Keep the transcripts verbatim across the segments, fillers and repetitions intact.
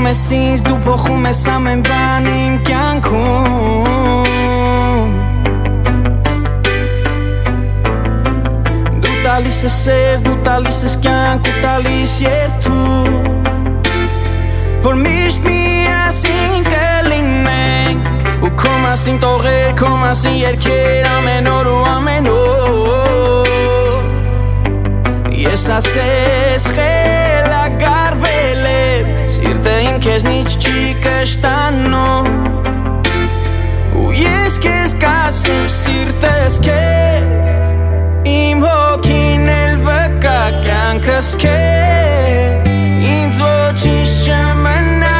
ես ինձ, դու փոխում ես ամեն բան իմ կյանքում Դու տալիս ես սեր, դու տալիս ես կյանք ու տալիս երթու Որ միշտ միասին կլինենք Ու քո մասին տողեր, քո մասին երգեր ամեն օր ու ամեն օր Ես ասես խելագարվել եմ Սիրտը իմ քեզնից չի կշտանում Ու ես քեզ կասեմ սիրտս քեզ Իմ հոգին էլ վկա կյանքս քեզ Ինձ ոչինչ չմնա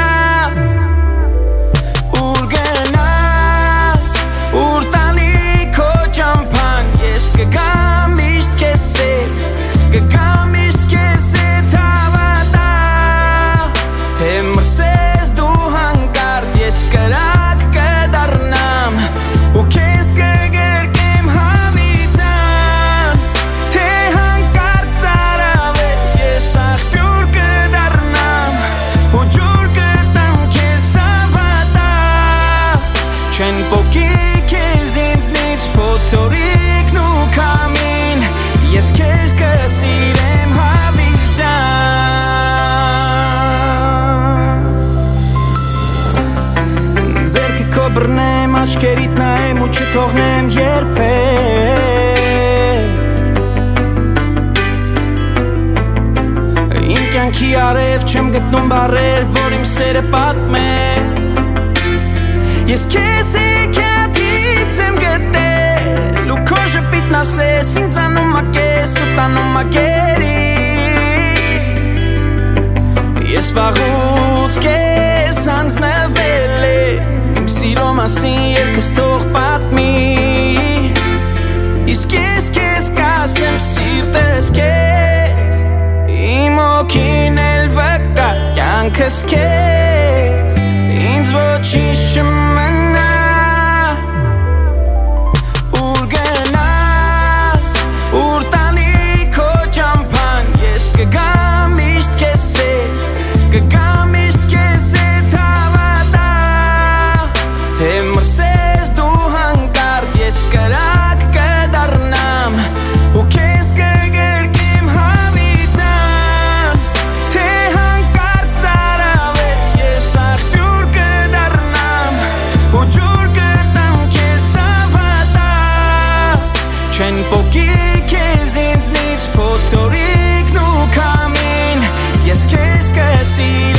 Ուր գնաս, ուր տանի քո ճամփան Ես կգամ միշտ քեզ հետ Կգամ միշտ քեզ հետ հավատա Թե մրսես դու հանկարծ ես կրակ կդառնամ Ու քեզ կգրկեմ հավիտան Թե հանկարծ սարավես ես աղբյուր կդառնամ Ու ջուր կտամ քեզ հավատա Չեն պոկի քեզ ինձնից փոթորիկն ու քամին Ես քեզ կսիրեմ հավիտան Ձեռքը քո բռնեմ, աչքերիդ նայեմ ու չթողնեմ երբեք Իմ կյանքի արև չեմ գտնում բառեր, որ իմ սերը պատմեմ Ես քեզ հեքիաթից եմ գտել ու քո ժպիտն ասես ինձ անում ա կես ու տանում ա գերի Ես վաղուց քեզ հանձնվել եմ Իմ սիրո մասին երգս թող պատմի Իսկ ես քեզ կասեմ սիրտս քեզ Իմ հոգին էլ վկա կյանքս քեզ Ինձ ոչինչ չմնա Ուր գնաս, ուր տանի քո ճամփան Ես կգամ միշտ քեզ հետ Կգամ միշտ քեզ հետ հավատա Թե մրսես դու հանկարծ ես կրակ կդառնամ Ու քեզ կգրկեմ հավիտան Թե հանկարծ սարավես ես աղբյուր կդառնամ Ու ջուր կտամ քեզ հավատա Չեն պոկի քեզ ինձնից փոթորիկն ու քամին Ես քեզ կսիրեմ